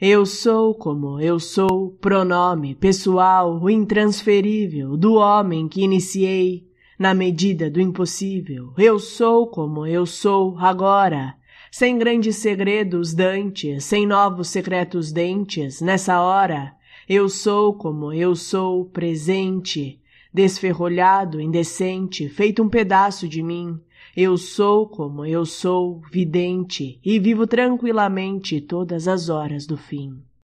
Eu sou como eu sou, pronome pessoal, o intransferível do homem que iniciei, na medida do impossível. Eu sou como eu sou agora, sem grandes segredos dantes, sem novos secretos dentes, nessa hora. Eu sou como eu sou presente, desferrolhado, indecente, feito um pedaço de mim. Eu sou como eu sou vidente e vivo tranquilamente todas as horas do fim.